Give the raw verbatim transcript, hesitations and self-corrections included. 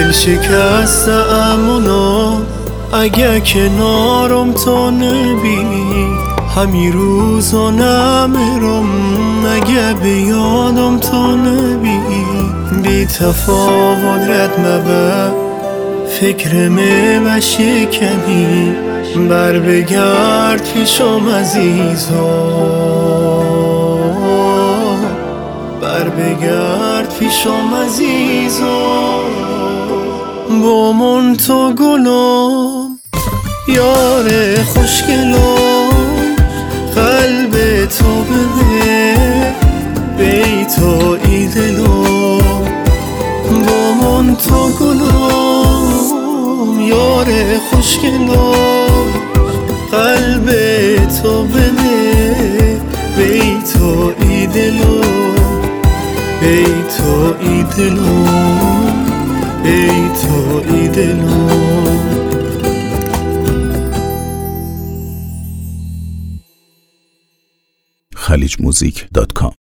دل شکسته امونا اگه کنارم تو نبی، همی روزا نمیرم اگه بیادم تو نبی. بی تفاوت رد مبه فکرمه و شکنی، بر بگرد پیشم عزیزا، بر بگرد پیشم عزیزا. با من تو گلم یار خوشگلم، قلب تو بده بی تو ای دلم. با من تو گلم یار خوشگلم، قلب تو بده بی تو ای دلم، بی تو ای دلم، بی تو ای دلم. خلیج موزیک دات کام